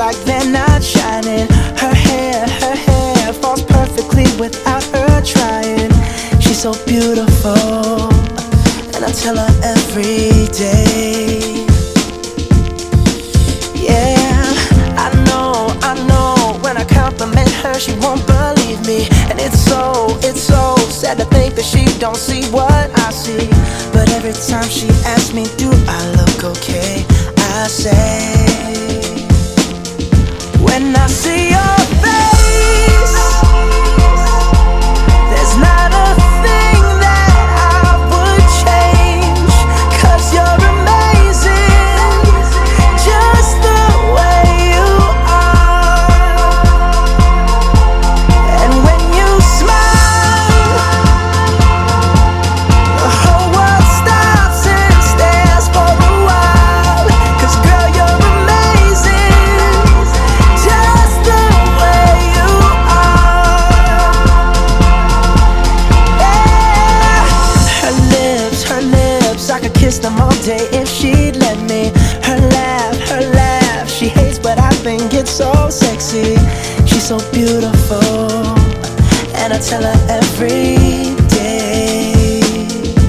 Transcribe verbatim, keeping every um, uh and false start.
like they're not shining. Her hair, her hair falls perfectly without her trying. She's so beautiful, and I tell her every day. Yeah, I know, I know, when I compliment her she won't believe me. And it's so, it's so sad to think that she don't see what I see. But every time she asks me, do I look okay, I say, when I see your face, there's not a thing that I would change. 'Cause you're amazing, just the way you are. And when you smile, the whole world stops and stares for a while. 'Cause girl, you're amazing, just the way you are. Yeah. Her lips, her lips, I could kiss them all day if she'd let me. Her laugh, her laugh, she hates but I think it's so sexy. She's so beautiful, and I tell her every